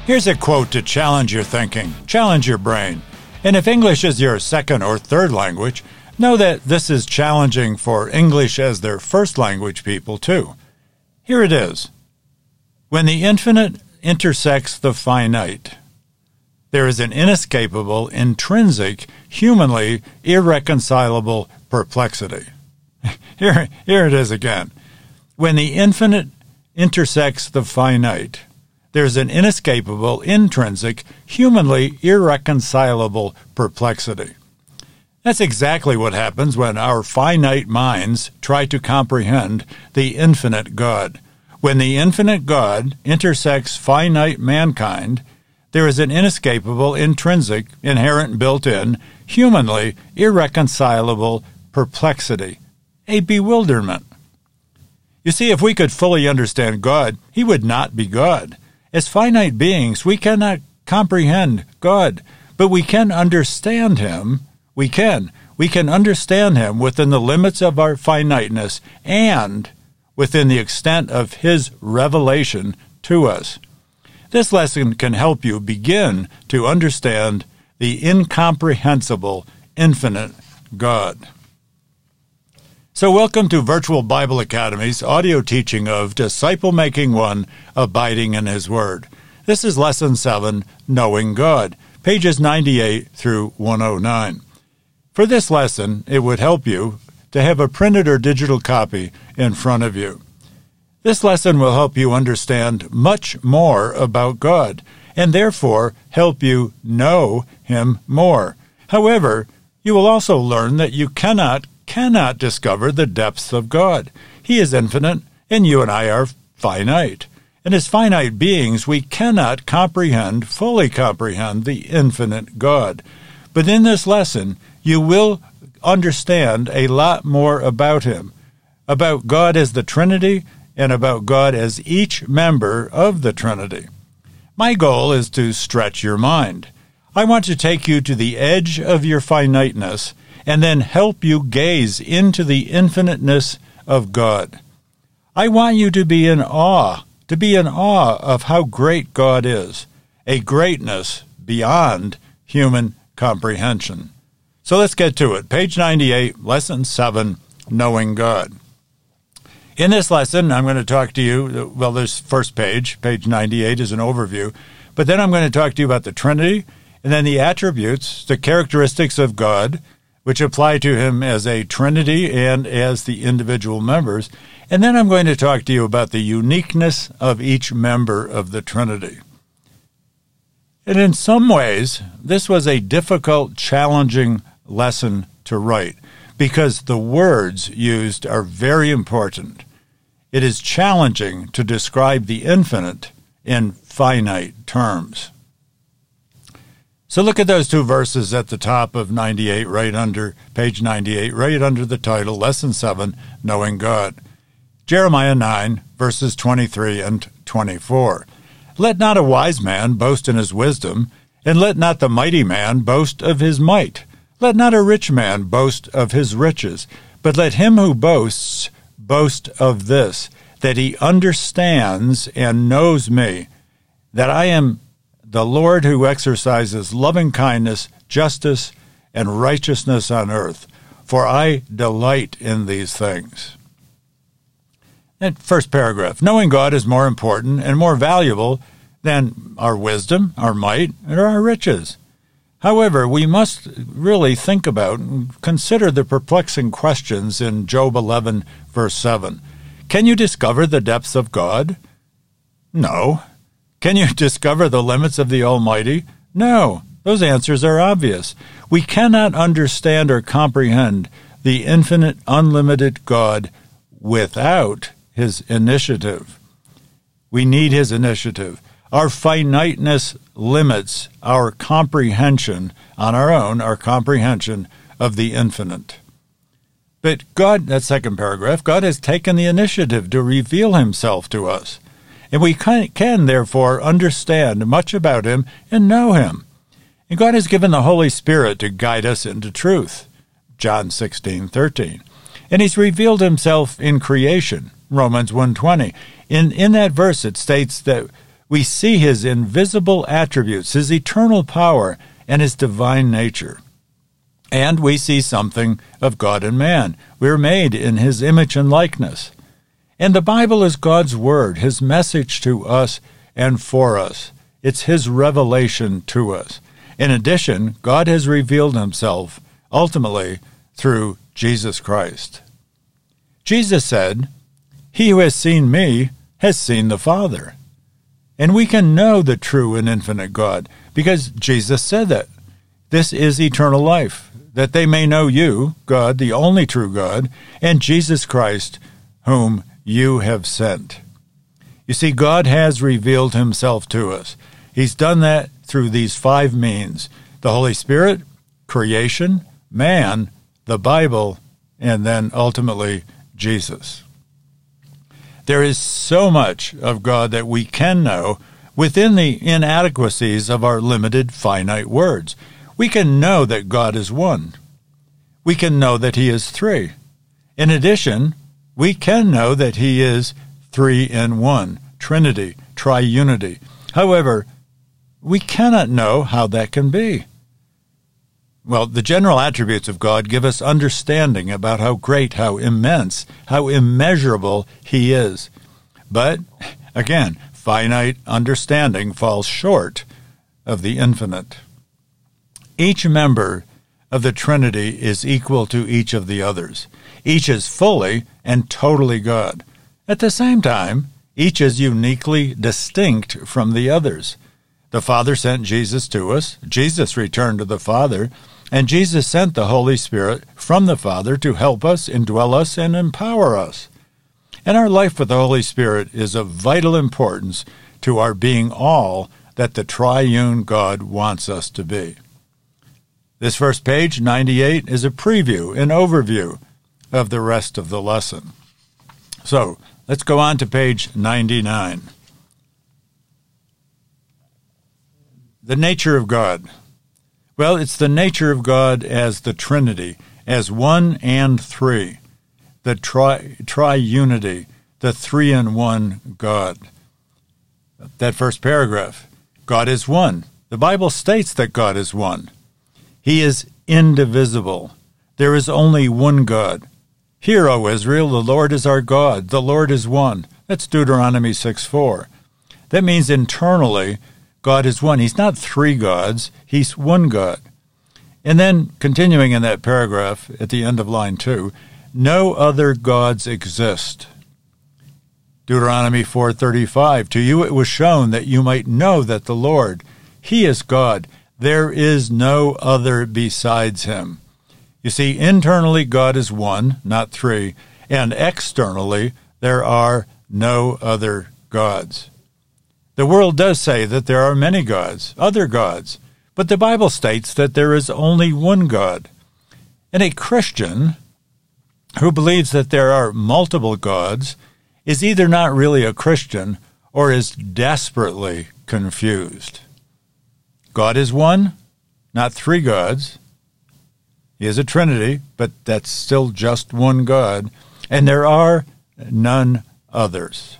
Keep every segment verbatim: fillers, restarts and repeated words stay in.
Here's a quote to challenge your thinking, challenge your brain. And if English is your second or third language, know that this is challenging for English as their first language people, too. Here it is. When the infinite intersects the finite, there is an inescapable, intrinsic, humanly irreconcilable perplexity. Here, here it is again. When the infinite intersects the finite, there's an inescapable, intrinsic, humanly irreconcilable perplexity. That's exactly what happens when our finite minds try to comprehend the infinite God. When the infinite God intersects finite mankind, there is an inescapable, intrinsic, inherent, built-in, humanly irreconcilable perplexity, a bewilderment. You see, if we could fully understand God, he would not be God. As finite beings, we cannot comprehend God, but we can understand him. We can. We can understand him within the limits of our finiteness and within the extent of his revelation to us. This lesson can help you begin to understand the incomprehensible, infinite God. So welcome to Virtual Bible Academy's audio teaching of Disciple Making One, Abiding in His Word. This is Lesson seven, Knowing God, pages ninety-eight through one oh nine. For this lesson, it would help you to have a printed or digital copy in front of you. This lesson will help you understand much more about God, and therefore help you know him more. However, you will also learn that you cannot cannot discover the depths of God. He is infinite, and you and I are finite. And as finite beings, we cannot comprehend, fully comprehend the infinite God. But in this lesson, you will understand a lot more about him, about God as the Trinity, and about God as each member of the Trinity. My goal is to stretch your mind. I want to take you to the edge of your finiteness and then help you gaze into the infiniteness of God. I want you to be in awe, to be in awe of how great God is, a greatness beyond human comprehension. So let's get to it. Page ninety-eight, Lesson seven, Knowing God. In this lesson, I'm going to talk to you, well, this first page, page ninety-eight, is an overview, but then I'm going to talk to you about the Trinity, and then the attributes, the characteristics of God, which apply to him as a Trinity and as the individual members. And then I'm going to talk to you about the uniqueness of each member of the Trinity. And in some ways, this was a difficult, challenging lesson to write because the words used are very important. It is challenging to describe the infinite in finite terms. So look at those two verses at the top of ninety-eight, right under page ninety-eight, right under the title, Lesson seven, Knowing God. Jeremiah nine, verses twenty-three and twenty-four. Let not a wise man boast in his wisdom, and let not the mighty man boast of his might. Let not a rich man boast of his riches, but let him who boasts boast of this, that he understands and knows me, that I am the Lord who exercises loving kindness, justice, and righteousness on earth, for I delight in these things. That first paragraph, knowing God is more important and more valuable than our wisdom, our might, or our riches. However, we must really think about and consider the perplexing questions in Job eleven, verse seven. Can you discover the depths of God? No. Can you discover the limits of the Almighty? No. Those answers are obvious. We cannot understand or comprehend the infinite, unlimited God without his initiative. We need his initiative. Our finiteness limits our comprehension on our own, our comprehension of the infinite. But God, that second paragraph, God has taken the initiative to reveal himself to us. And we can, can, therefore, understand much about him and know him. And God has given the Holy Spirit to guide us into truth, John sixteen thirteen. And he's revealed himself in creation, Romans one twenty. In, in that verse, it states that we see his invisible attributes, his eternal power, and his divine nature. And we see something of God and man. We're made in his image and likeness. And the Bible is God's word, his message to us and for us. It's his revelation to us. In addition, God has revealed himself ultimately through Jesus Christ. Jesus said, "He who has seen me has seen the Father." And we can know the true and infinite God because Jesus said that. This is eternal life, that they may know you, God, the only true God, and Jesus Christ, whom you have sent. You see, God has revealed himself to us. He's done that through these five means: the Holy Spirit, creation, man, the Bible, and then ultimately Jesus. There is so much of God that we can know within the inadequacies of our limited, finite words. We can know that God is one. We can know that he is three. In addition, we can know that he is three in one, Trinity, triunity. However, we cannot know how that can be. Well, the general attributes of God give us understanding about how great, how immense, how immeasurable he is. But, again, finite understanding falls short of the infinite. Each member of the Trinity is equal to each of the others. Each is fully and totally God. At the same time, each is uniquely distinct from the others. The Father sent Jesus to us, Jesus returned to the Father, and Jesus sent the Holy Spirit from the Father to help us, indwell us, and empower us. And our life with the Holy Spirit is of vital importance to our being all that the triune God wants us to be. This first page, ninety-eight, is a preview, an overview of the rest of the lesson. So, let's go on to page ninety-nine. The nature of God. Well, it's the nature of God as the Trinity, as one and three, the tri- triunity, the three-in-one God. That first paragraph, God is one. The Bible states that God is one. He is indivisible. There is only one God. Hear, O Israel, the Lord is our God. The Lord is one. That's Deuteronomy six four. That means internally, God is one. He's not three gods. He's one God. And then, continuing in that paragraph at the end of line two, no other gods exist. Deuteronomy four thirty-five, to you it was shown that you might know that the Lord, he is God. There is no other besides him. You see, internally God is one, not three, and externally there are no other gods. The world does say that there are many gods, other gods, but the Bible states that there is only one God. And a Christian who believes that there are multiple gods is either not really a Christian or is desperately confused. God is one, not three gods. He is a Trinity, but that's still just one God, and there are none others.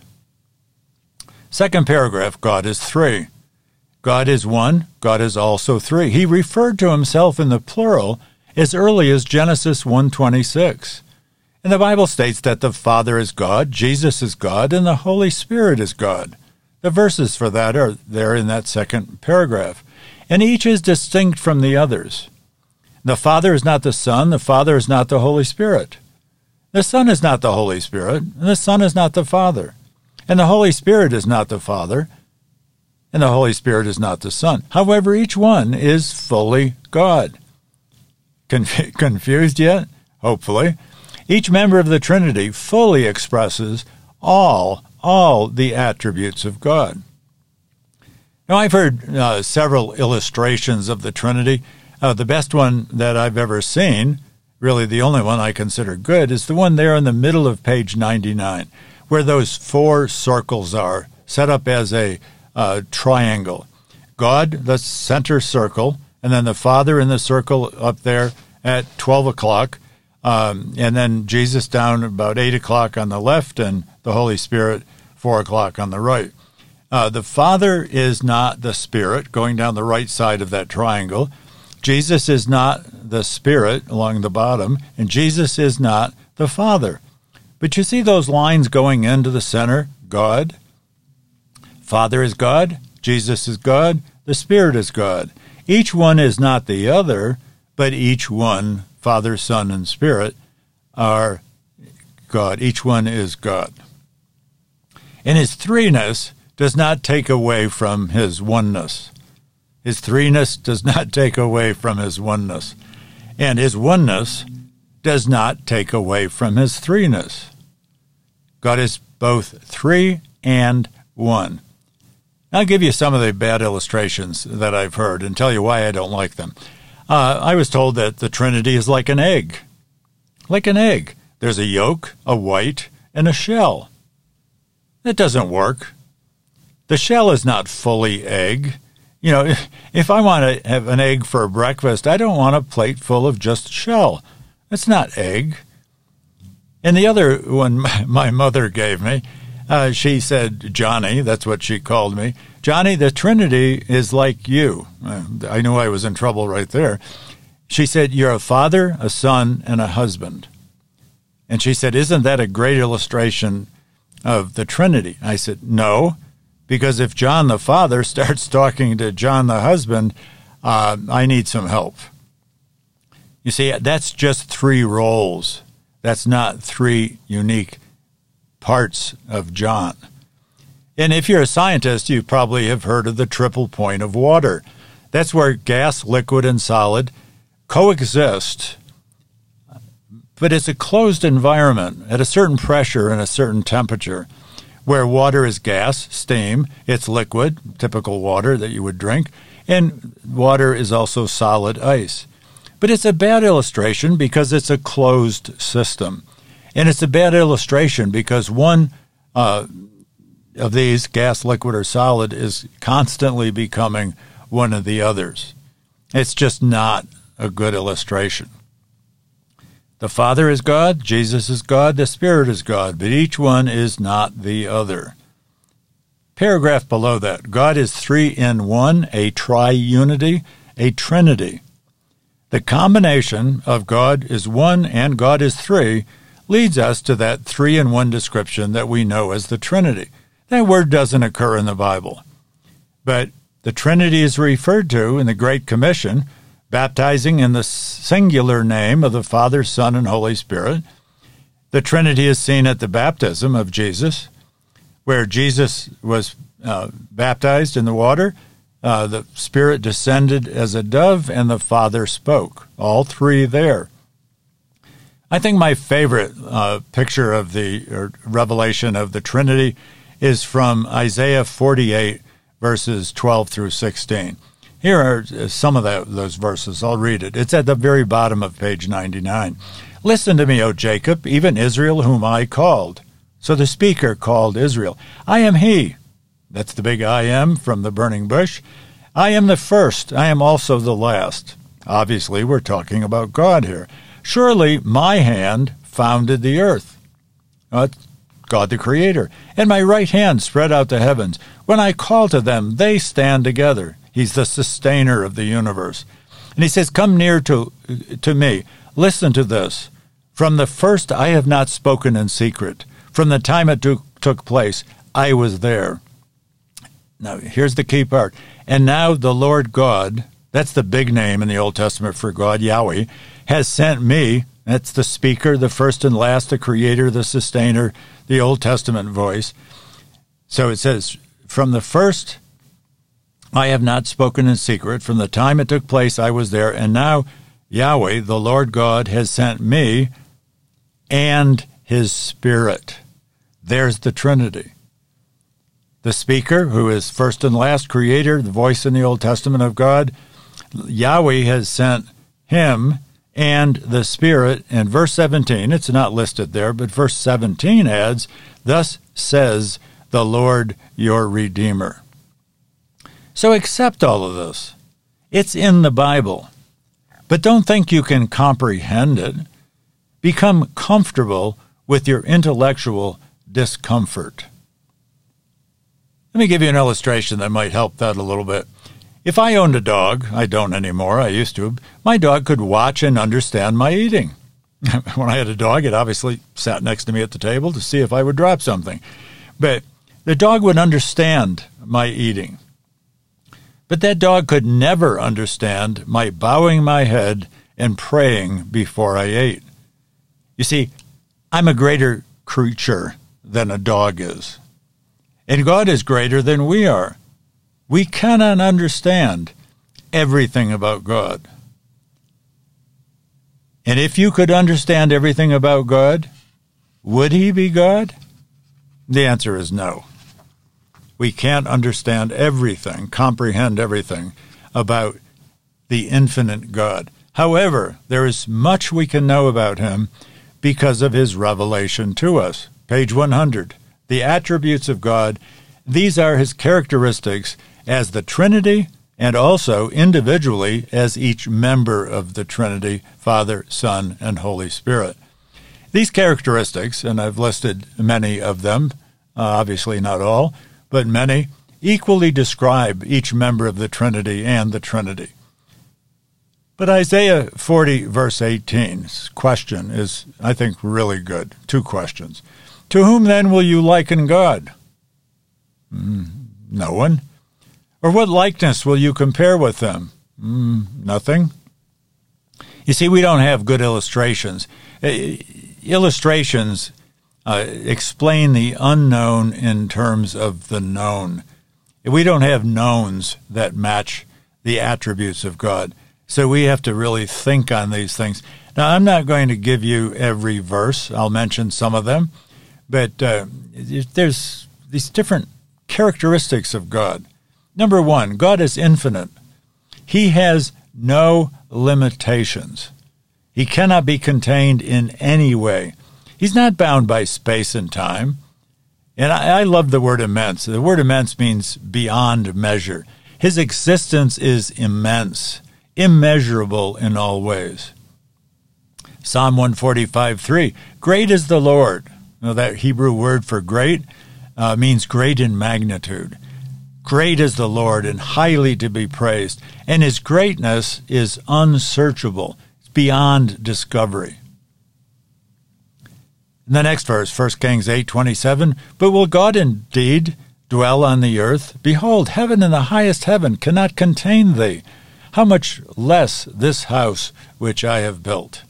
Second paragraph, God is three. God is one, God is also three. He referred to himself in the plural as early as Genesis one twenty-six. And the Bible states that the Father is God, Jesus is God, and the Holy Spirit is God. The verses for that are there in that second paragraph. And each is distinct from the others. The Father is not the Son, the Father is not the Holy Spirit. The Son is not the Holy Spirit, and the Son is not the Father. And the Holy Spirit is not the Father, and the Holy Spirit is not the Son. However, each one is fully God. Conf- confused yet? Hopefully. Each member of the Trinity fully expresses all, all the attributes of God. Now, I've heard uh, several illustrations of the Trinity. Uh, the best one that I've ever seen, really the only one I consider good, is the one there in the middle of page ninety-nine, where those four circles are set up as a uh, triangle. God, the center circle, and then the Father in the circle up there at twelve o'clock, um, and then Jesus down about eight o'clock on the left, and the Holy Spirit four o'clock on the right. Uh, the Father is not the Spirit going down the right side of that triangle. Jesus is not the Spirit along the bottom, and Jesus is not the Father. But you see those lines going into the center? God. Father is God. Jesus is God. The Spirit is God. Each one is not the other, but each one, Father, Son, and Spirit, are God. Each one is God. And his threeness does not take away from his oneness. His threeness does not take away from his oneness. And his oneness does not take away from his threeness. God is both three and one. I'll give you some of the bad illustrations that I've heard and tell you why I don't like them. Uh, I was told that the Trinity is like an egg. Like an egg. There's a yolk, a white, and a shell. That doesn't work. The shell is not fully egg. You know, if, if I want to have an egg for breakfast, I don't want a plate full of just shell. That's not egg. And the other one my mother gave me, uh, she said, Johnny, that's what she called me. Johnny, the Trinity is like you. I knew I was in trouble right there. She said, you're a father, a son, and a husband. And she said, isn't that a great illustration of the Trinity? I said, no. Because if John the father starts talking to John the husband, uh, I need some help. You see, that's just three roles. That's not three unique parts of John. And if you're a scientist, you probably have heard of the triple point of water. That's where gas, liquid, and solid coexist. But it's a closed environment at a certain pressure and a certain temperature, where water is gas, steam, it's liquid, typical water that you would drink, and water is also solid ice. But it's a bad illustration because it's a closed system. And it's a bad illustration because one uh, of these, gas, liquid, or solid, is constantly becoming one of the others. It's just not a good illustration. The Father is God, Jesus is God, the Spirit is God, but each one is not the other. Paragraph below that, God is three in one, a triunity, a trinity. The combination of God is one and God is three leads us to that three in one description that we know as the Trinity. That word doesn't occur in the Bible, but the Trinity is referred to in the Great Commission, baptizing in the singular name of the Father, Son, and Holy Spirit. The Trinity is seen at the baptism of Jesus, where Jesus was uh, baptized in the water. Uh, the Spirit descended as a dove, and the Father spoke. All three there. I think my favorite uh, picture of the or revelation of the Trinity is from Isaiah forty-eight, verses twelve through sixteen. Here are some of the, those verses. I'll read it. It's at the very bottom of page ninety-nine. Listen to me, O Jacob, even Israel, whom I called. So the speaker called Israel. I am he. That's the big I am from the burning bush. I am the first. I am also the last. Obviously, we're talking about God here. Surely my hand founded the earth. Uh, God the Creator. And my right hand spread out the heavens. When I call to them, they stand together. He's the sustainer of the universe. And he says, come near to, to me. Listen to this. From the first I have not spoken in secret. From the time it took, took place, I was there. Now, here's the key part. And now the Lord God, that's the big name in the Old Testament for God, Yahweh, has sent me, that's the speaker, the first and last, the creator, the sustainer, the Old Testament voice. So it says, from the first I have not spoken in secret. From the time it took place, I was there. And now Yahweh, the Lord God, has sent me and his Spirit. There's the Trinity. The speaker, who is first and last, creator, the voice in the Old Testament of God, Yahweh has sent him and the Spirit. In verse seventeen, it's not listed there, but verse seventeen adds, thus says the Lord your Redeemer. So accept all of this. It's in the Bible. But don't think you can comprehend it. Become comfortable with your intellectual discomfort. Let me give you an illustration that might help that a little bit. If I owned a dog, I don't anymore, I used to, my dog could watch and understand my eating. When I had a dog, it obviously sat next to me at the table to see if I would drop something. But the dog would understand my eating. But that dog could never understand my bowing my head and praying before I ate. You see, I'm a greater creature than a dog is. And God is greater than we are. We cannot understand everything about God. And if you could understand everything about God, would he be God? The answer is no. We can't understand everything, comprehend everything about the infinite God. However, there is much we can know about him because of his revelation to us. Page one hundred. The attributes of God, these are his characteristics as the Trinity and also individually as each member of the Trinity, Father, Son, and Holy Spirit. These characteristics, and I've listed many of them, uh, obviously not all, but many, equally describe each member of the Trinity and the Trinity. But Isaiah forty, verse eighteen's question is, I think, really good. Two questions. To whom then will you liken God? Mm, no one. Or what likeness will you compare with them? Mm, nothing. You see, we don't have good illustrations. Uh, illustrations uh, explain the unknown in terms of the known. We don't have knowns that match the attributes of God. So we have to really think on these things. Now, I'm not going to give you every verse. I'll mention some of them. But uh, there's these different characteristics of God. Number one, God is infinite. He has no limitations. He cannot be contained in any way. He's not bound by space and time. And I, I love the word immense. The word immense means beyond measure. His existence is immense, immeasurable in all ways. Psalm one forty-five, three, great is the Lord. Now, that Hebrew word for great uh, means great in magnitude. Great is the Lord and highly to be praised, and his greatness is unsearchable. It's beyond discovery. In the next verse, First Kings eight twenty-seven, but will God indeed dwell on the earth? Behold, heaven and the highest heaven cannot contain thee. How much less this house which I have built?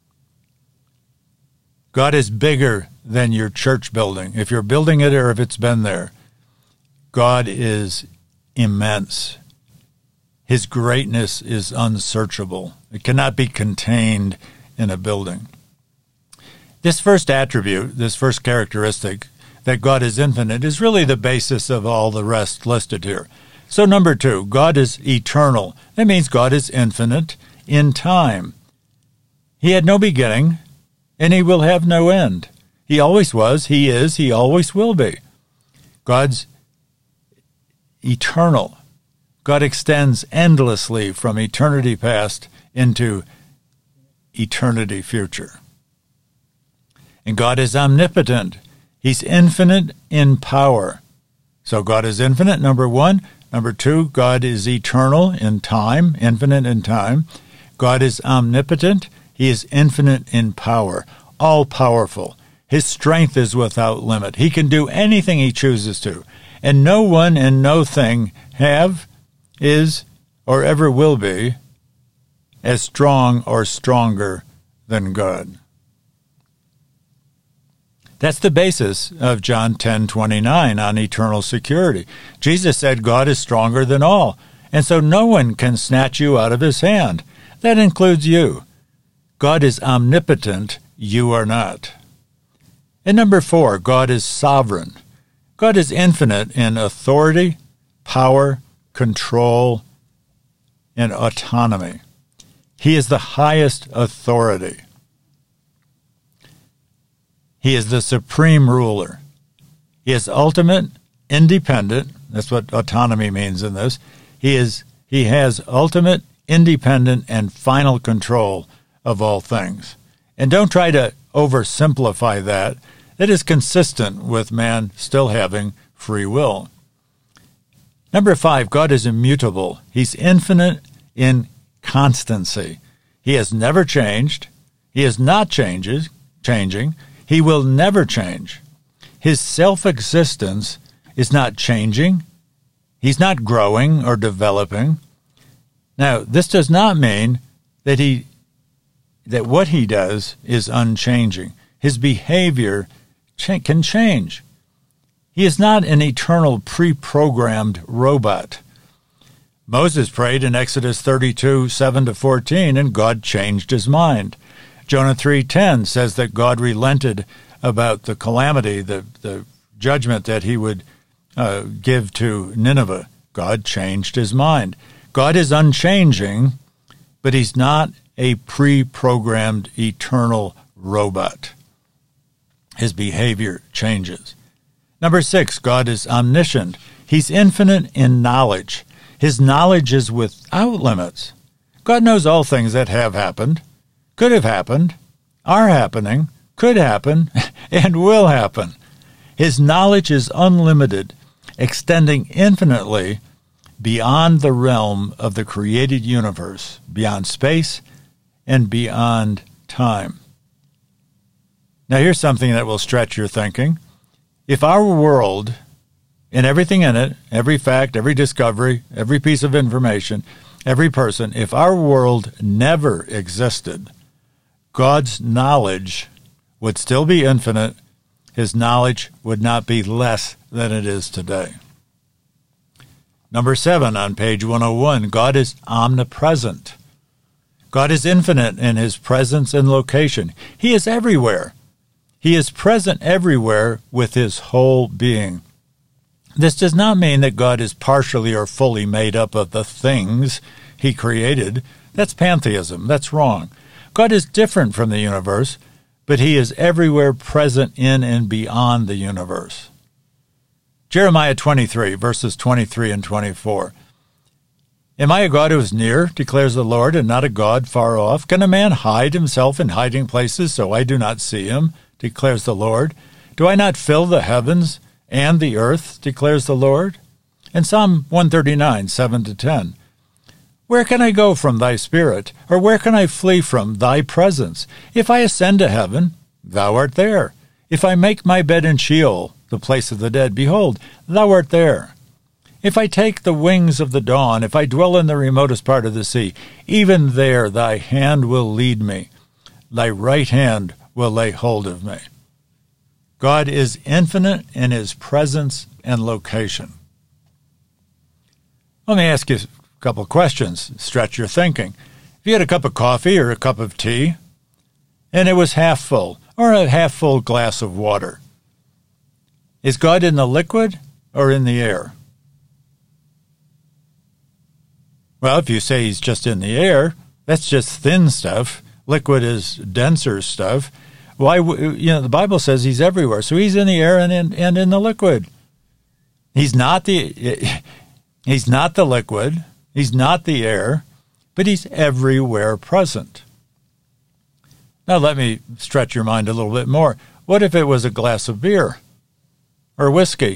God is bigger than your church building, if you're building it or if it's been there. God is immense. His greatness is unsearchable. It cannot be contained in a building. This first attribute, this first characteristic, that God is infinite, is really the basis of all the rest listed here. So number two, God is eternal. That means God is infinite in time. He had no beginning, and he will have no end. He always was, he is, he always will be. God's eternal. God extends endlessly from eternity past into eternity future. And God is omnipotent. He's infinite in power. So God is infinite, number one. Number two, God is eternal in time, infinite in time. God is omnipotent. He is infinite in power, all-powerful. His strength is without limit. He can do anything he chooses to. And no one and no thing have, is, or ever will be as strong or stronger than God. That's the basis of John ten twenty-nine on eternal security. Jesus said God is stronger than all, and so no one can snatch you out of his hand. That includes you. God is omnipotent, you are not. And number four, God is sovereign. God is infinite in authority, power, control, and autonomy. He is the highest authority. He is the supreme ruler. He is ultimate, independent. That's what autonomy means in this. He is. He has ultimate, independent, and final control of all things. And don't try to oversimplify that. That is consistent with man still having free will. Number five, God is immutable. He's infinite in constancy. He has never changed. He is not changes, changing. He will never change. His self-existence is not changing. He's not growing or developing. Now, this does not mean that he that what he does is unchanging. His behavior cha- can change. He is not an eternal pre-programmed robot. Moses prayed in Exodus thirty-two, seven to fourteen, and God changed his mind. Jonah three ten says that God relented about the calamity, the, the judgment that he would uh, give to Nineveh. God changed his mind. God is unchanging, but he's not a pre-programmed eternal robot. His behavior changes. Number six, God is omniscient. He's infinite in knowledge. His knowledge is without limits. God knows all things that have happened, could have happened, are happening, could happen, and will happen. His knowledge is unlimited, extending infinitely beyond the realm of the created universe, beyond space and beyond time. Now here's something that will stretch your thinking. If our world and everything in it, every fact, every discovery, every piece of information, every person, if our world never existed, God's knowledge would still be infinite. His knowledge would not be less than it is today. Number seven on page one oh one, God is omnipresent. God is infinite in his presence and location. He is everywhere. He is present everywhere with his whole being. This does not mean that God is partially or fully made up of the things he created. That's pantheism. That's wrong. God is different from the universe, but he is everywhere present in and beyond the universe. Jeremiah twenty-three, verses twenty-three and twenty-four. Am I a God who is near, declares the Lord, and not a God far off? Can a man hide himself in hiding places so I do not see him, declares the Lord? Do I not fill the heavens and the earth, declares the Lord? And Psalm one thirty-nine, seven to ten. Where can I go from thy spirit, or where can I flee from thy presence? If I ascend to heaven, thou art there. If I make my bed in Sheol, the place of the dead, behold, thou art there. If I take the wings of the dawn, if I dwell in the remotest part of the sea, even there thy hand will lead me. Thy right hand will lay hold of me. God is infinite in his presence and location. Let me ask you a couple of questions, stretch your thinking. If you had a cup of coffee or a cup of tea, and it was half full, or a half full glass of water, is God in the liquid or in the air? Well, if you say he's just in the air, that's just thin stuff. Liquid is denser stuff. Why? You know, the Bible says he's everywhere, so he's in the air and in and in the liquid. He's not the he's not the liquid. He's not the air, but he's everywhere present. Now, let me stretch your mind a little bit more. What if it was a glass of beer or whiskey?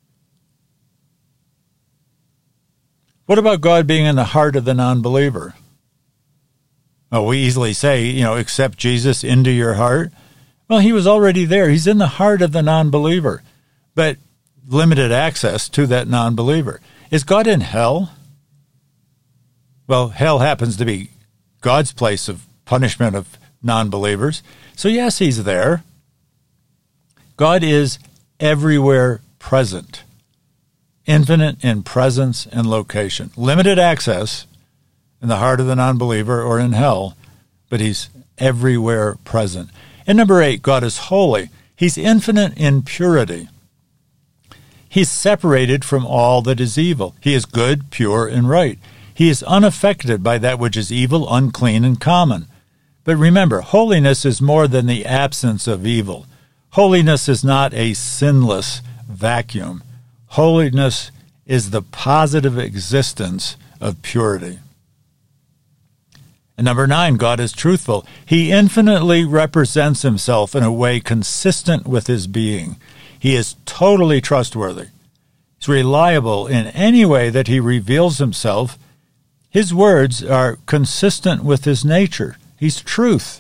What about God being in the heart of the non-believer? Well, we easily say, you know, accept Jesus into your heart. Well, he was already there. He's in the heart of the non-believer, but limited access to that non-believer. Is God in hell? Well, hell happens to be God's place of punishment of non-believers. So yes, he's there. God is everywhere present. Infinite in presence and location. Limited access in the heart of the non-believer or in hell, but he's everywhere present. And number eight, God is holy. He's infinite in purity. He's separated from all that is evil. He is good, pure, and right. He is unaffected by that which is evil, unclean, and common. But remember, holiness is more than the absence of evil. Holiness is not a sinless vacuum. Holiness is the positive existence of purity. And number nine, God is truthful. He infinitely represents himself in a way consistent with his being. He is totally trustworthy. He's reliable in any way that he reveals himself. His words are consistent with his nature. He's truth.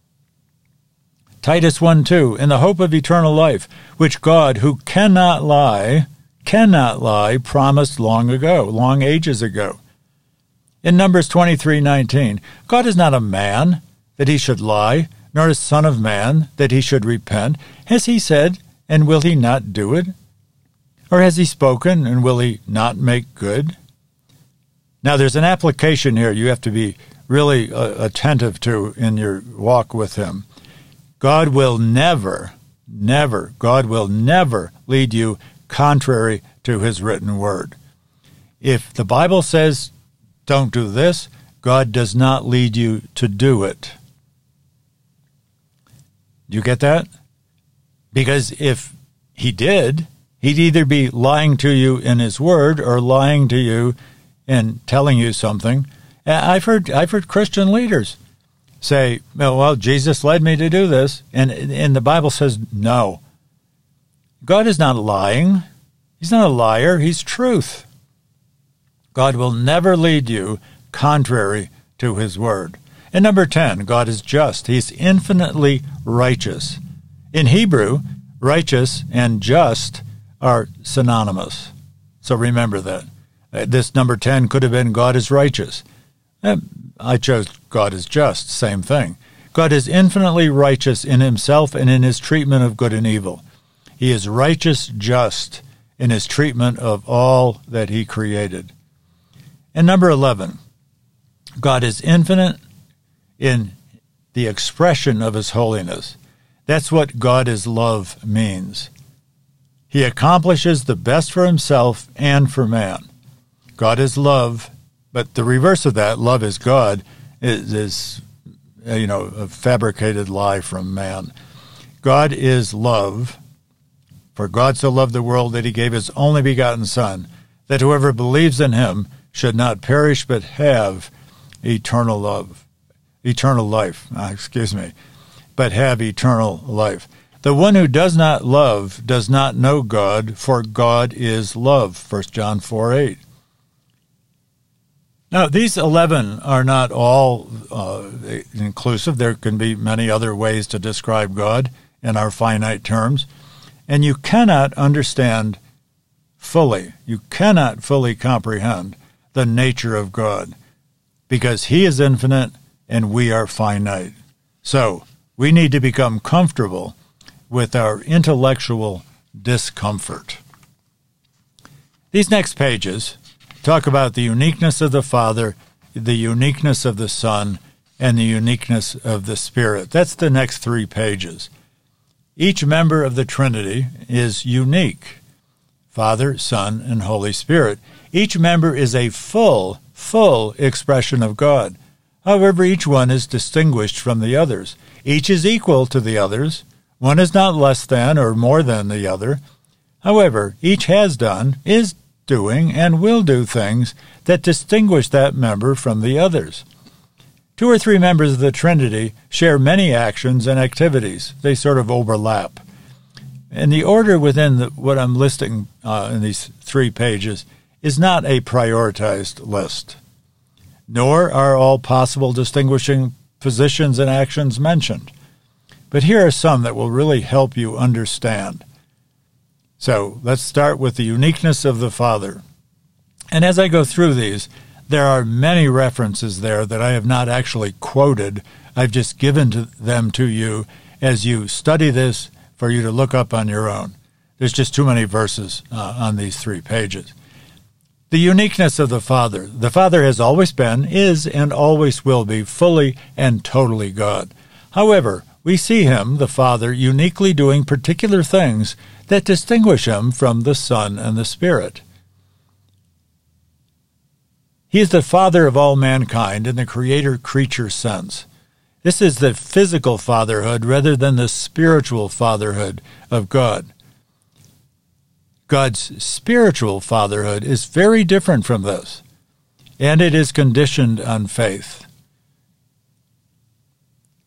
Titus one two, in the hope of eternal life, which God, who cannot lie, cannot lie, promised long ago, long ages ago. In Numbers twenty-three nineteen, God is not a man that he should lie, nor a son of man that he should repent. Has he said, and will he not do it? Or has he spoken, and will he not make good? Now, there's an application here you have to be really uh, attentive to in your walk with him. God will never, never, God will never lead you contrary to his written word. If the Bible says don't do this, God does not lead you to do it. Do you get that? Because if he did, he'd either be lying to you in his word or lying to you and telling you something. I've heard I've heard Christian leaders say, well, Jesus led me to do this, and, and the Bible says no. God is not lying. He's not a liar. He's truth. God will never lead you contrary to his word. And number ten, God is just. He's infinitely righteous. In Hebrew, righteous and just are synonymous. So remember that. This number ten could have been God is righteous. I chose God is just, same thing. God is infinitely righteous in himself and in his treatment of good and evil. He is righteous, just in his treatment of all that he created. And number eleven, God is infinite in the expression of his holiness. That's what God is love means. He accomplishes the best for himself and for man. God is love, but the reverse of that, love is God, is, is you know, a fabricated lie from man. God is love. For God so loved the world that he gave his only begotten Son, that whoever believes in him should not perish but have eternal love, eternal life, uh, excuse me, but have eternal life. The one who does not love does not know God, for God is love, First John four eight. Now, these eleven are not all uh, inclusive. There can be many other ways to describe God in our finite terms. And you cannot understand fully, you cannot fully comprehend the nature of God, because he is infinite and we are finite. So we need to become comfortable with our intellectual discomfort. These next pages talk about the uniqueness of the Father, the uniqueness of the Son, and the uniqueness of the Spirit. That's the next three pages. Each member of the Trinity is unique, Father, Son, and Holy Spirit. Each member is a full, full expression of God. However, each one is distinguished from the others. Each is equal to the others. One is not less than or more than the other. However, each has done, is doing, and will do things that distinguish that member from the others. Two or three members of the Trinity share many actions and activities. They sort of overlap. And the order within the, what I'm listing uh, in these three pages is not a prioritized list, nor are all possible distinguishing positions and actions mentioned. But here are some that will really help you understand. So let's start with the uniqueness of the Father. And as I go through these, there are many references there that I have not actually quoted. I've just given to them to you as you study this for you to look up on your own. There's just too many verses uh, on these three pages. The uniqueness of the Father. The Father has always been, is, and always will be fully and totally God. However, we see him, the Father, uniquely doing particular things that distinguish him from the Son and the Spirit. He is the Father of all mankind in the creator-creature sense. This is the physical fatherhood rather than the spiritual fatherhood of God. God's spiritual fatherhood is very different from this, and it is conditioned on faith.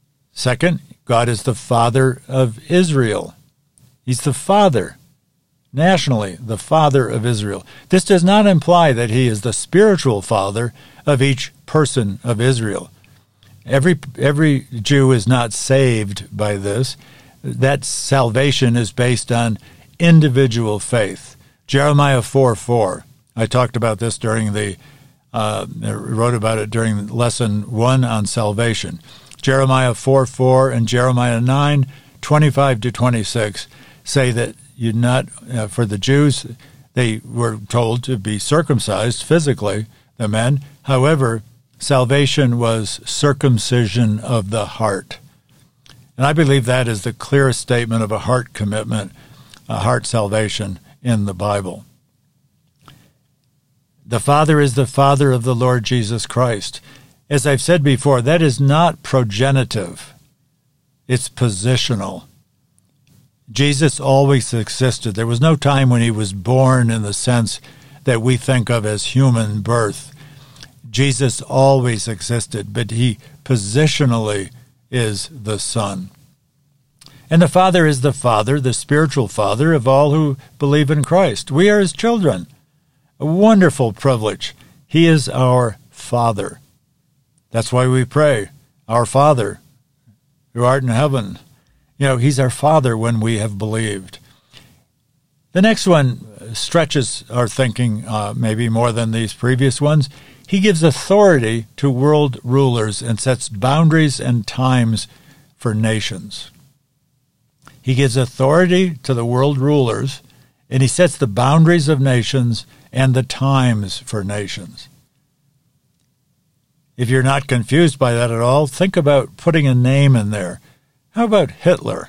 Second, God is the Father of Israel. He's the Father. nationally, the Father of Israel. This does not imply that he is the spiritual father of each person of Israel. Every every Jew is not saved by this. That salvation is based on individual faith. Jeremiah four four. I talked about this during the, uh, wrote about it during lesson one on salvation. Jeremiah four four and Jeremiah nine twenty-five to twenty-six say that you not uh, for the Jews, they were told to be circumcised physically, the men. However, salvation was circumcision of the heart. And I believe that is the clearest statement of a heart commitment, a heart salvation in the Bible. The Father is the Father of the Lord Jesus Christ. As I've said before, that is not progenitive. It's positional. Jesus always existed. There was no time when he was born in the sense that we think of as human birth. Jesus always existed, but he positionally is the Son. And the Father is the Father, the spiritual Father of all who believe in Christ. We are his children. A wonderful privilege. He is our Father. That's why we pray, Our Father, who art in heaven. You know, he's our Father when we have believed. The next one stretches our thinking uh, maybe more than these previous ones. He gives authority to world rulers and sets boundaries and times for nations. He gives authority to the world rulers, and he sets the boundaries of nations and the times for nations. If you're not confused by that at all, think about putting a name in there. How about Hitler?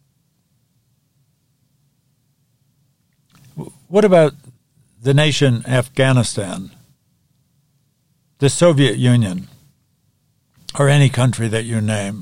What about the nation Afghanistan, the Soviet Union, or any country that you name?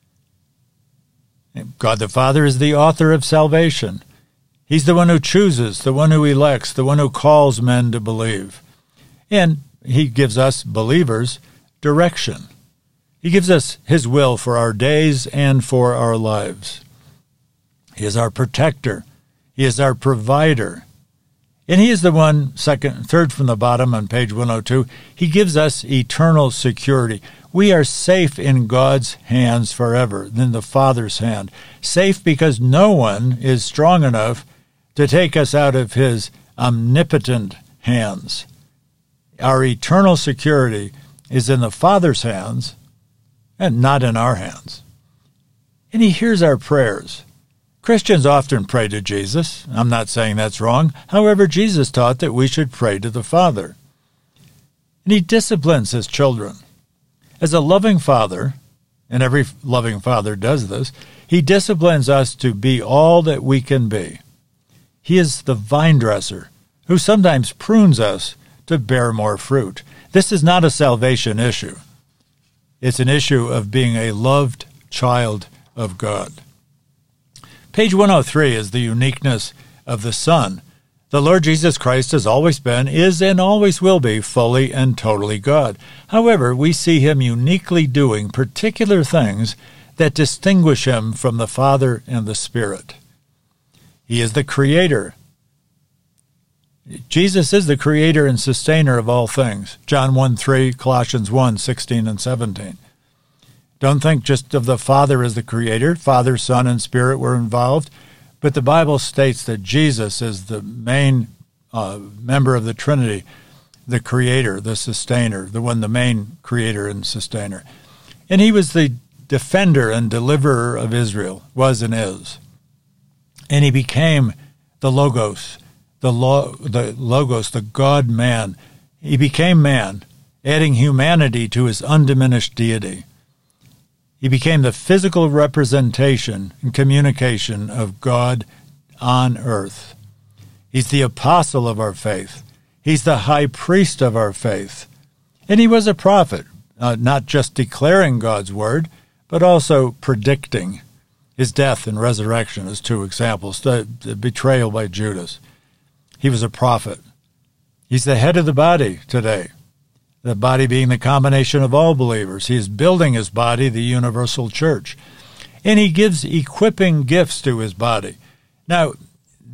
God the Father is the author of salvation. He's the one who chooses, the one who elects, the one who calls men to believe. And he gives us, believers, direction. He gives us his will for our days and for our lives. He is our protector. He is our provider. And he is the one, second, third from the bottom on page one oh two, he gives us eternal security. We are safe in God's hands forever, in the Father's hand. Safe because no one is strong enough to take us out of his omnipotent hands. Our eternal security is in the Father's hands and not in our hands. And he hears our prayers. Christians often pray to Jesus. I'm not saying that's wrong. However, Jesus taught that we should pray to the Father. And he disciplines his children. As a loving father, and every loving father does this, he disciplines us to be all that we can be. He is the vine dresser who sometimes prunes us to bear more fruit. This is not a salvation issue. It's an issue of being a loved child of God. Page one oh three is the uniqueness of the Son. The Lord Jesus Christ has always been, is, and always will be fully and totally God. However, we see him uniquely doing particular things that distinguish him from the Father and the Spirit. He is the Creator. Jesus is the Creator and Sustainer of all things. John one three, Colossians one sixteen and seventeen. Don't think just of the Father as the Creator. Father, Son, and Spirit were involved. But the Bible states that Jesus is the main uh, member of the Trinity, the Creator, the Sustainer, the one, the main Creator and Sustainer. And he was the defender and deliverer of Israel, was and is. And he became the Logos, the, lo- the Logos, the God-man. He became man, adding humanity to his undiminished deity. He became the physical representation and communication of God on earth. He's the apostle of our faith. He's the high priest of our faith. And he was a prophet, uh, not just declaring God's word, but also predicting his death and resurrection as two examples, the, the betrayal by Judas. He was a prophet. He's the head of the body today. The body being the combination of all believers. He is building his body, the universal church. And he gives equipping gifts to his body. Now,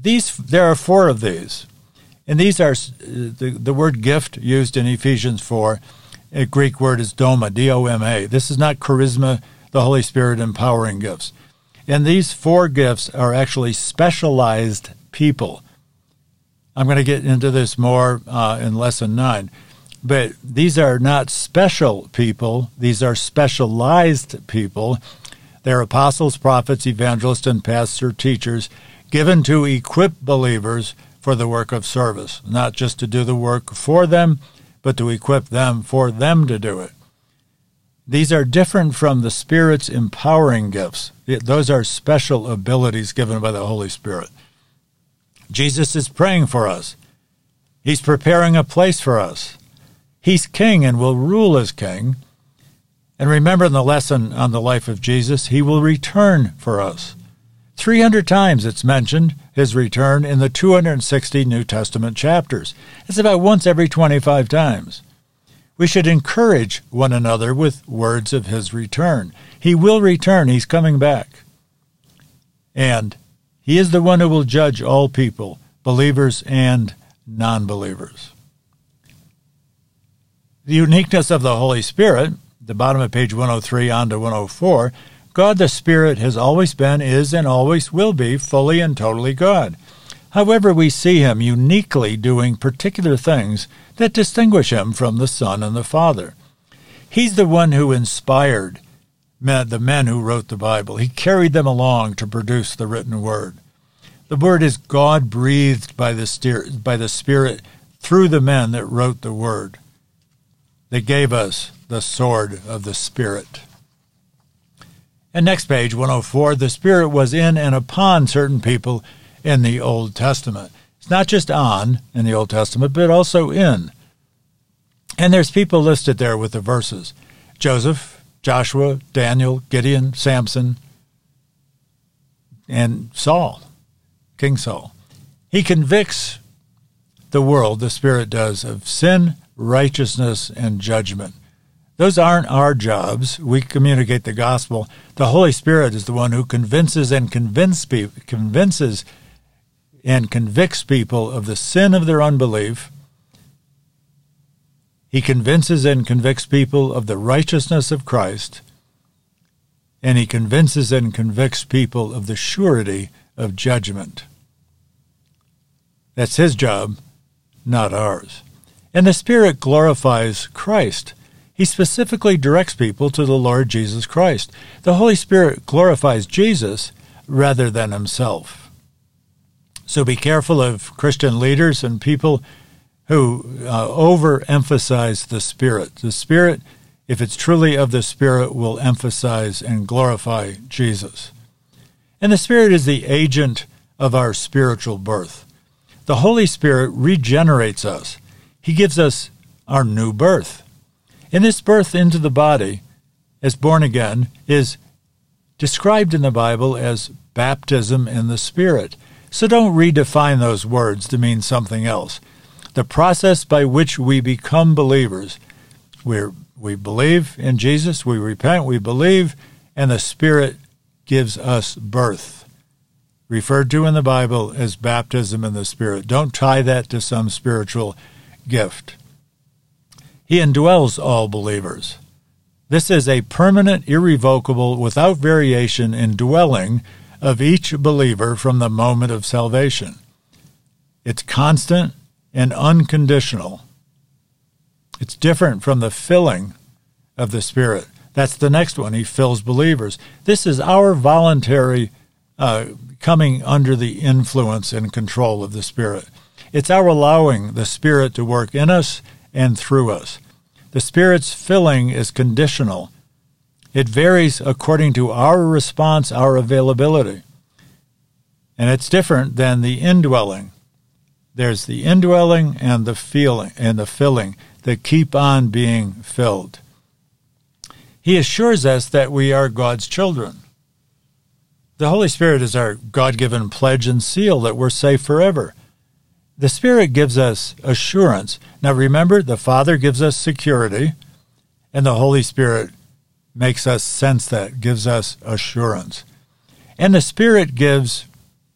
these there are four of these. And these are the, the word gift used in Ephesians four. A Greek word is doma, D O M A. This is not charisma, the Holy Spirit empowering gifts. And these four gifts are actually specialized people. I'm going to get into this more uh, in lesson nine. But these are not special people. These are specialized people. They're apostles, prophets, evangelists, and pastors, teachers, given to equip believers for the work of service, not just to do the work for them, but to equip them for them to do it. These are different from the Spirit's empowering gifts. Those are special abilities given by the Holy Spirit. Jesus is praying for us. He's preparing a place for us. He's king and will rule as king. And remember in the lesson on the life of Jesus, he will return for us. three hundred times it's mentioned, his return, in the two hundred sixty New Testament chapters. It's about once every twenty-five times. We should encourage one another with words of his return. He will return. He's coming back. And he is the one who will judge all people, believers and non-believers. The uniqueness of the Holy Spirit, the bottom of page one oh three on to one oh four, God the Spirit has always been, is, and always will be fully and totally God. However, we see him uniquely doing particular things that distinguish him from the Son and the Father. He's the one who inspired men, the men who wrote the Bible. He carried them along to produce the written word. The word is God-breathed by the, steer, by the Spirit through the men that wrote the word. They gave us the sword of the Spirit. And next page, one oh four, the Spirit was in and upon certain people in the Old Testament. It's not just on in the Old Testament, but also in. And there's people listed there with the verses. Joseph, Joshua, Daniel, Gideon, Samson, and Saul, King Saul. He convicts the world, the Spirit does, of sin, righteousness, and judgment. Those aren't our jobs. We communicate the gospel. The Holy Spirit is the one who convinces and convince people, convinces and convicts people of the sin of their unbelief. He convinces and convicts people of the righteousness of Christ. And he convinces and convicts people of the surety of judgment. That's his job, not ours. And the Spirit glorifies Christ. He specifically directs people to the Lord Jesus Christ. The Holy Spirit glorifies Jesus rather than himself. So be careful of Christian leaders and people who uh, overemphasize the Spirit. The Spirit, if it's truly of the Spirit, will emphasize and glorify Jesus. And the Spirit is the agent of our spiritual birth. The Holy Spirit regenerates us. He gives us our new birth. And this birth into the body, as born again, is described in the Bible as baptism in the Spirit. So don't redefine those words to mean something else. The process by which we become believers, we're, we believe in Jesus, we repent, we believe, and the Spirit gives us birth, referred to in the Bible as baptism in the Spirit. Don't tie that to some spiritual gift. He indwells all believers. This is a permanent, irrevocable, without variation indwelling of each believer from the moment of salvation. It's constant and unconditional. It's different from the filling of the Spirit. That's the next one. He fills believers. This is our voluntary uh, coming under the influence and control of the Spirit. It's our allowing the Spirit to work in us and through us. The Spirit's filling is conditional. It varies according to our response, our availability. And it's different than the indwelling. There's the indwelling and the feeling and the filling that keep on being filled. He assures us that we are God's children. The Holy Spirit is our God-given pledge and seal that we're safe forever. The Spirit gives us assurance. Now remember, the Father gives us security, and the Holy Spirit makes us sense that, gives us assurance. And the Spirit gives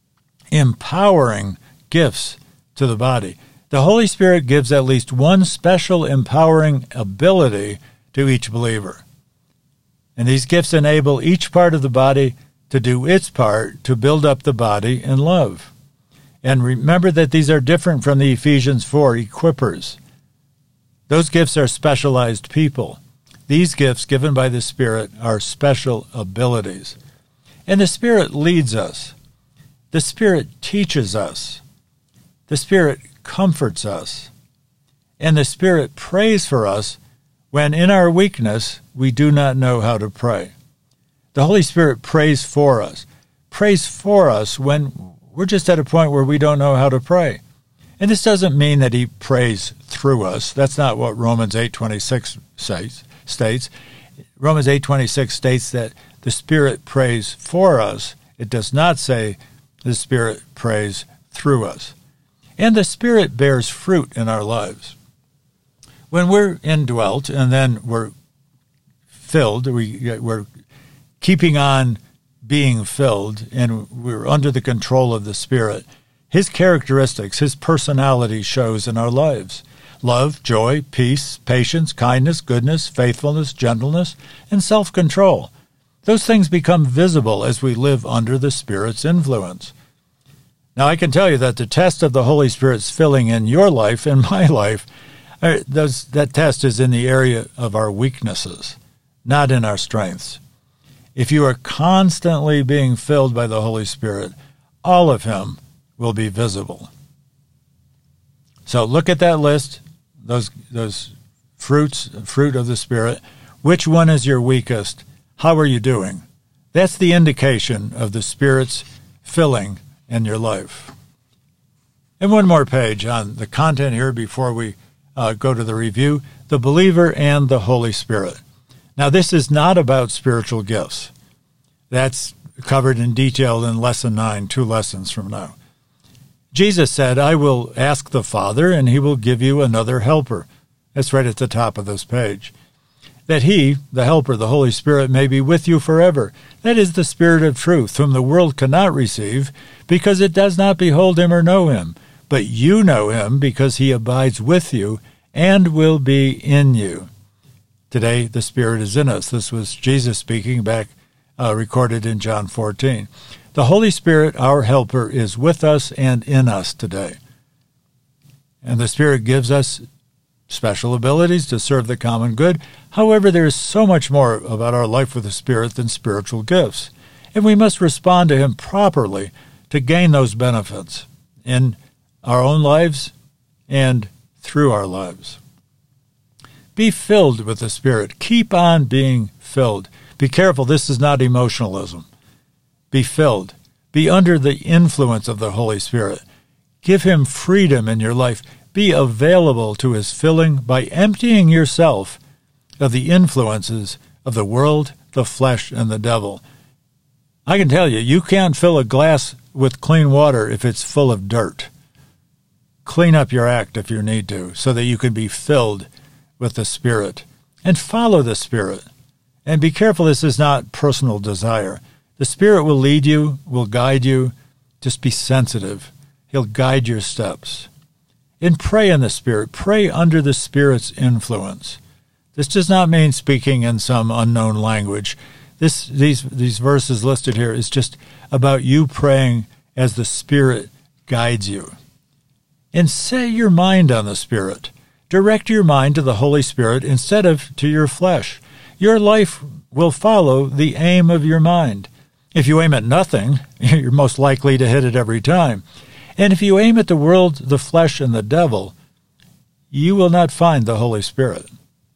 empowering gifts to the body. The Holy Spirit gives at least one special empowering ability to each believer. And these gifts enable each part of the body to do its part to build up the body in love. And remember that these are different from the Ephesians four equippers. Those gifts are specialized people. These gifts given by the Spirit are special abilities. And the Spirit leads us. The Spirit teaches us. The Spirit comforts us. And the Spirit prays for us when in our weakness we do not know how to pray. The Holy Spirit prays for us. Prays for us when we're just at a point where we don't know how to pray. And this doesn't mean that he prays through us. That's not what Romans eight twenty-six says, states. Romans eight twenty-six states that the Spirit prays for us. It does not say the Spirit prays through us. And the Spirit bears fruit in our lives. When we're indwelt and then we're filled, we, we're keeping on being filled, and we're under the control of the Spirit, his characteristics, his personality shows in our lives. Love, joy, peace, patience, kindness, goodness, faithfulness, gentleness, and self-control. Those things become visible as we live under the Spirit's influence. Now, I can tell you that the test of the Holy Spirit's filling in your life and my life, are, those, that test is in the area of our weaknesses, not in our strengths. If you are constantly being filled by the Holy Spirit, all of him will be visible. So look at that list, those those fruits, fruit of the Spirit. Which one is your weakest? How are you doing? That's the indication of the Spirit's filling in your life. And one more page on the content here before we uh, go to the review. The believer and the Holy Spirit. Now, this is not about spiritual gifts. That's covered in detail in Lesson nine, two lessons from now. Jesus said, I will ask the Father, and he will give you another helper. That's right at the top of this page. That he, the helper, the Holy Spirit, may be with you forever. That is the Spirit of truth, whom the world cannot receive, because it does not behold him or know him. But you know him, because he abides with you and will be in you. Today, the Spirit is in us. This was Jesus speaking back, uh, recorded in John fourteen. The Holy Spirit, our helper, is with us and in us today. And the Spirit gives us special abilities to serve the common good. However, there is so much more about our life with the Spirit than spiritual gifts. And we must respond to him properly to gain those benefits in our own lives and through our lives. Be filled with the Spirit. Keep on being filled. Be careful, this is not emotionalism. Be filled. Be under the influence of the Holy Spirit. Give him freedom in your life. Be available to his filling by emptying yourself of the influences of the world, the flesh, and the devil. I can tell you, you can't fill a glass with clean water if it's full of dirt. Clean up your act if you need to, so that you can be filled with the Spirit. And follow the Spirit. And be careful, this is not personal desire. The Spirit will lead you, will guide you. Just be sensitive. He'll guide your steps. And pray in the Spirit. Pray under the Spirit's influence. This does not mean speaking in some unknown language. This, these, these verses listed here is just about you praying as the Spirit guides you. And set your mind on the Spirit. Direct your mind to the Holy Spirit instead of to your flesh. Your life will follow the aim of your mind. If you aim at nothing, you're most likely to hit it every time. And if you aim at the world, the flesh, and the devil, you will not find the Holy Spirit.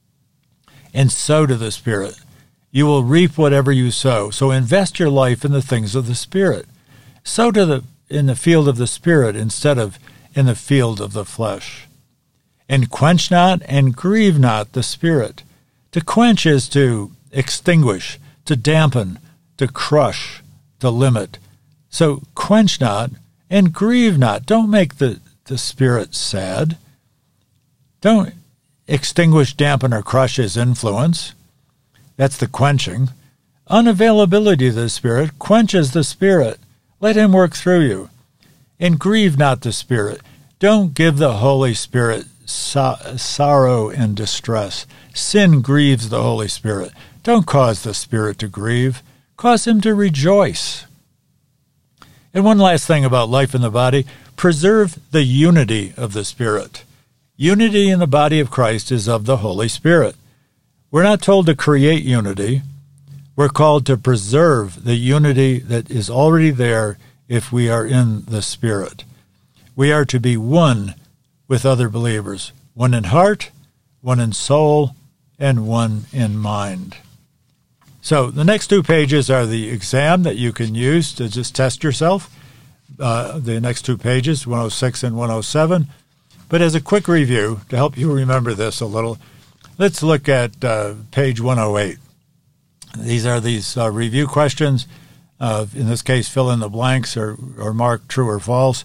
And sow to the Spirit. You will reap whatever you sow. So invest your life in the things of the Spirit. Sow to the in the field of the Spirit instead of in the field of the flesh. And quench not and grieve not the Spirit. To quench is to extinguish, to dampen, to crush, to limit. So quench not and grieve not. Don't make the, the Spirit sad. Don't extinguish, dampen, or crush his influence. That's the quenching. Unavailability of the Spirit quenches the Spirit. Let him work through you. And grieve not the Spirit. Don't give the Holy Spirit so- sorrow and distress. Sin grieves the Holy Spirit. Don't cause the Spirit to grieve. Cause him to rejoice. And one last thing about life in the body, preserve the unity of the Spirit. Unity in the body of Christ is of the Holy Spirit. We're not told to create unity. We're called to preserve the unity that is already there if we are in the Spirit. We are to be one with other believers, one in heart, one in soul, and one in mind. So the next two pages are the exam that you can use to just test yourself. Uh, the next two pages, one oh six and one oh seven. But as a quick review, to help you remember this a little, let's look at uh, page one oh eight. These are these uh, review questions. Uh, in this case, fill in the blanks or, or mark true or false.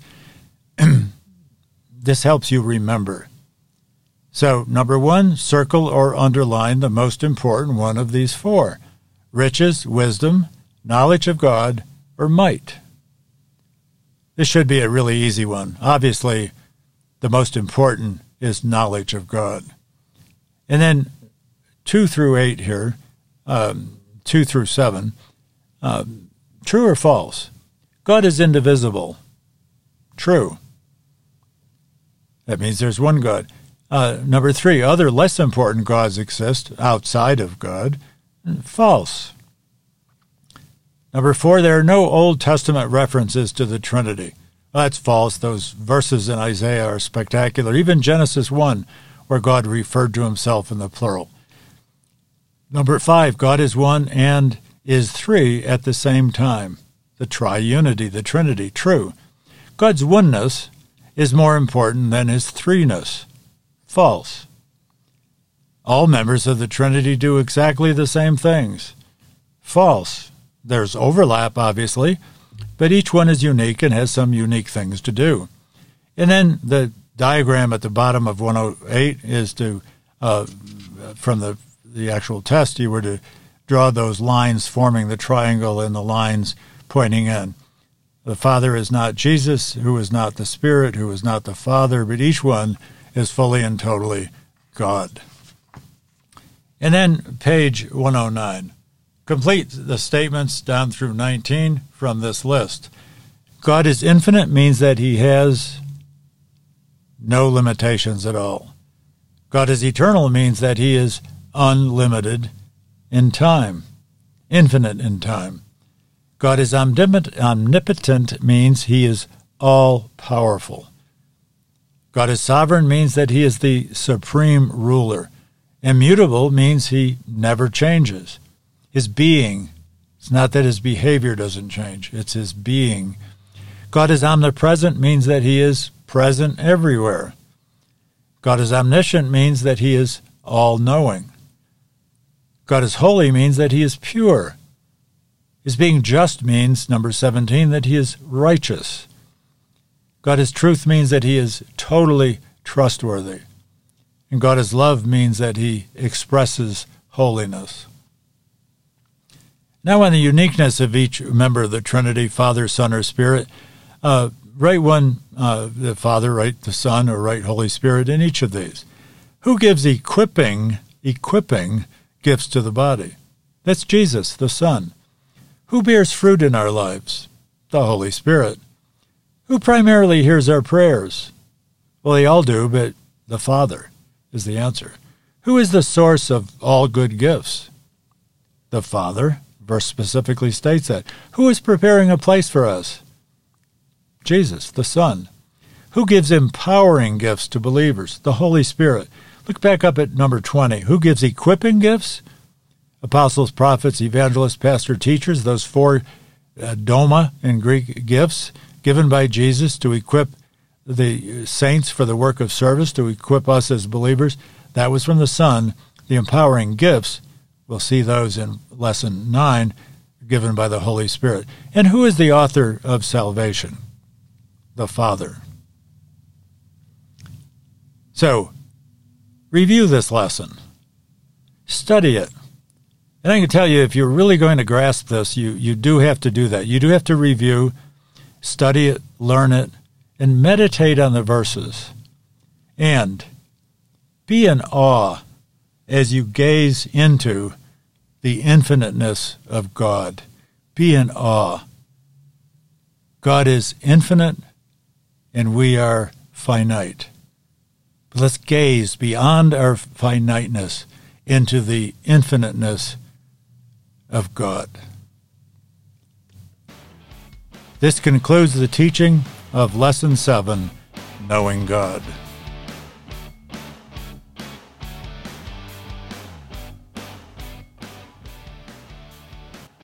This helps you remember. So, number one, circle or underline the most important one of these four. Riches, wisdom, knowledge of God, or might. This should be a really easy one. Obviously, the most important is knowledge of God. And then two through eight here, um, two through seven, uh, true or false? God is indivisible. True. That means there's one God. Uh, number three, other less important gods exist outside of God. False. Number four, there are no Old Testament references to the Trinity. Well, that's false. Those verses in Isaiah are spectacular. Even Genesis one, where God referred to himself in the plural. Number five, God is one and is three at the same time. The triunity, the Trinity, true. God's oneness is more important than his threeness. False. All members of the Trinity do exactly the same things. False. There's overlap, obviously, but each one is unique and has some unique things to do. And then the diagram at the bottom of one oh eight is to, uh, from the, the actual test, you were to draw those lines forming the triangle and the lines pointing in. The Father is not Jesus, who is not the Spirit, who is not the Father, but each one is fully and totally God. And then page one oh nine. Complete the statements down through nineteen from this list. God is infinite means that he has no limitations at all. God is eternal means that he is unlimited in time, infinite in time. God is omnipotent means he is all-powerful. God is sovereign means that he is the supreme ruler. Immutable means he never changes. His being, it's not that his behavior doesn't change, it's his being. God is omnipresent means that he is present everywhere. God is omniscient means that he is all-knowing. God is holy means that he is pure. His being just means, number seventeen, that he is righteous. God is truth means that he is totally trustworthy. And God is love means that he expresses holiness. Now on the uniqueness of each member of the Trinity, Father, Son, or Spirit, uh, write one, uh, the Father, write the Son, or write Holy Spirit in each of these. Who gives equipping, equipping gifts to the body? That's Jesus, the Son. Who bears fruit in our lives? The Holy Spirit. Who primarily hears our prayers? Well, they all do, but the Father is the answer. Who is the source of all good gifts? The Father. Verse specifically states that. Who is preparing a place for us? Jesus, the Son. Who gives empowering gifts to believers? The Holy Spirit. Look back up at number twenty. Who gives equipping gifts? Apostles, prophets, evangelists, pastor, teachers, those four uh, doma in Greek gifts given by Jesus to equip the saints for the work of service, to equip us as believers. That was from the Son. The empowering gifts, we'll see those in lesson nine, given by the Holy Spirit. And who is the author of salvation? The Father. So, review this lesson. Study it. And I can tell you, if you're really going to grasp this, you, you do have to do that. You do have to review, study it, learn it, and meditate on the verses. And be in awe as you gaze into the infiniteness of God. Be in awe. God is infinite, and we are finite. But let's gaze beyond our finiteness into the infiniteness of God. This concludes the teaching of Lesson seven, Knowing God.